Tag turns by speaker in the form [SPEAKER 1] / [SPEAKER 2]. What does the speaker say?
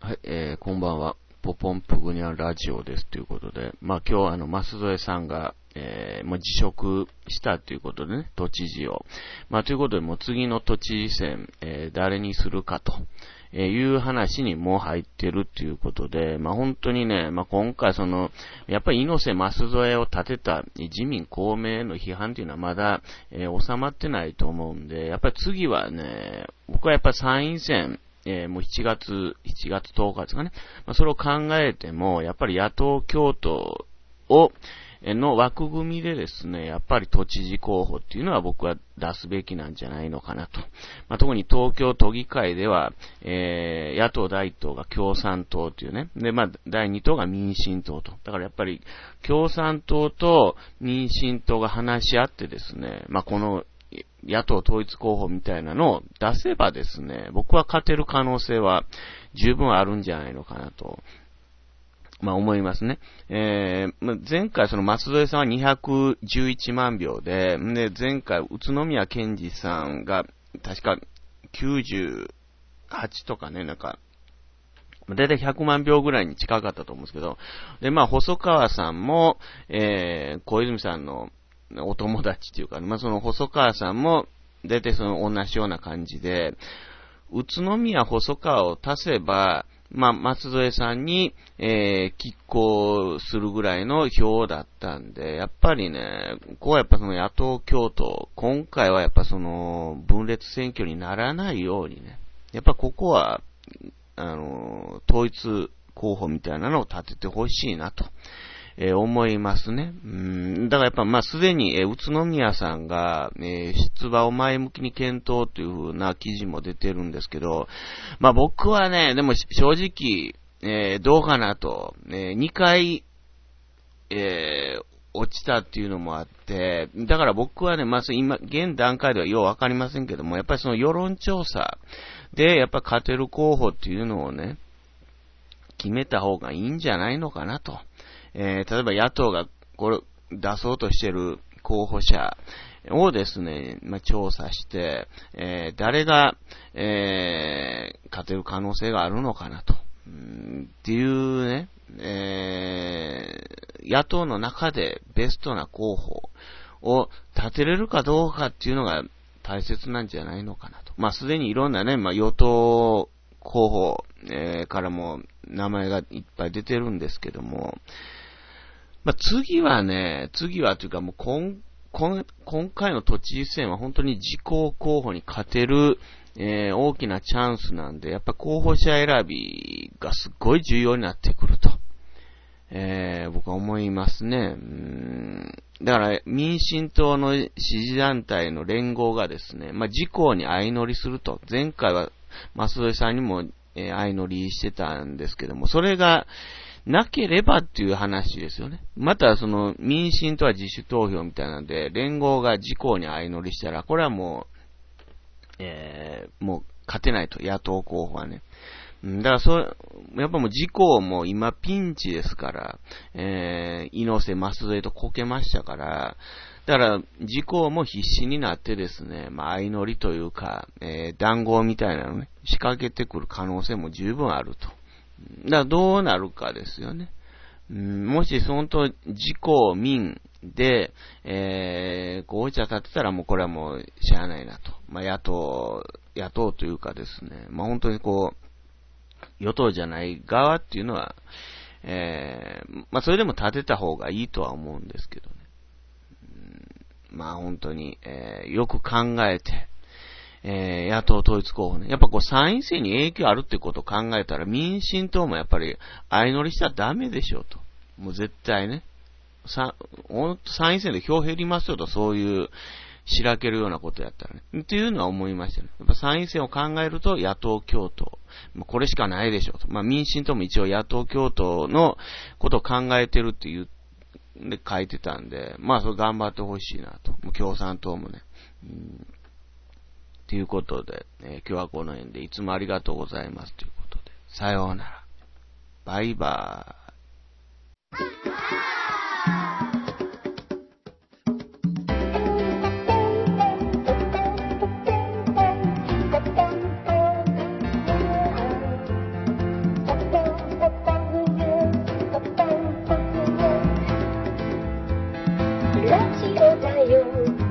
[SPEAKER 1] はい、こんばんは。ポポンプグニャンラジオですということで、今日舛添さんが、もう辞職したということでね、都知事を。ということで、もう次の都知事選、誰にするかと。いう話にもう入ってるっていうことで、本当にね、今回やっぱり猪瀬舛添を立てた自民公明への批判っていうのはまだ、収まってないと思うんで、やっぱり次はね、僕はやっぱり参院選、もう7月10日ですかね。それを考えても、やっぱり野党共闘の枠組みでですね、やっぱり都知事候補っていうのは僕は出すべきなんじゃないのかなと。特に東京都議会では、野党第一党が共産党っていうね。で、第二党が民進党と。だからやっぱり共産党と民進党が話し合ってですね、この野党統一候補みたいなのを出せばですね、僕は勝てる可能性は十分あるんじゃないのかなと。思いますね。前回舛添さんは211万票で、前回宇都宮健児さんが確か98とかね、だいたい100万票ぐらいに近かったと思うんですけど、で、細川さんも、小泉さんのお友達っていうか、細川さんもだいたい同じような感じで、宇都宮細川を足せば、舛添さんに、拮抗するぐらいの票だったんで、やっぱりね、ここはやっぱ野党共闘、今回はやっぱ分裂選挙にならないようにね、やっぱここは、統一候補みたいなのを立ててほしいなと。思いますね。だからやっぱすでに、宇都宮さんが、出馬を前向きに検討という風な記事も出てるんですけど、僕はね、でも正直、どうかなと、2回、落ちたっていうのもあって、だから僕はね、今、現段階ではようわかりませんけども、やっぱり世論調査で、やっぱ勝てる候補っていうのをね、決めた方がいいんじゃないのかなと。例えば野党がこれ出そうとしている候補者をですね、調査して、誰が、勝てる可能性があるのかなと。っていうね、野党の中でベストな候補を立てれるかどうかっていうのが大切なんじゃないのかなと。すでにいろんなね、与党候補、からも名前がいっぱい出てるんですけども、次はというかもう今回の都知事選は本当に自公候補に勝てる、大きなチャンスなんで、やっぱ候補者選びがすっごい重要になってくると、僕は思いますね。だから民進党の支持団体の連合がですね、自公に相乗りすると。前回は舛添さんにも、相乗りしてたんですけども、それがなければっていう話ですよね。また民進党は自主投票みたいなんで、連合が自公に相乗りしたら、これはもう勝てないと、野党候補はね。だからやっぱもう自公も今ピンチですから、猪瀬舛添とこけましたから、だから自公も必死になってですね、相乗りというか、談合みたいなのね、仕掛けてくる可能性も十分あると。だからどうなるかですよね。もし本当自公民で、候補者立てたらもうこれはもうしゃあないなと。野党というかですね、本当に与党じゃない側っていうのは、それでも立てた方がいいとは思うんですけどね。本当に、よく考えて、野党統一候補ね。やっぱ参院選に影響あるってことを考えたら、民進党もやっぱり相乗りしたらダメでしょうと。もう絶対ね。参院選で票減りますよと、そういうしらけるようなことやったらね。っていうのは思いましたね。やっぱ参院選を考えると野党共闘。これしかないでしょうと。民進党も一応野党共闘のことを考えてるっていう、で書いてたんで、それ頑張ってほしいなと。共産党もね。ということで、今日はこの辺でいつもありがとうございますということで、さようなら。バイバーイ。
[SPEAKER 2] ラジオだよ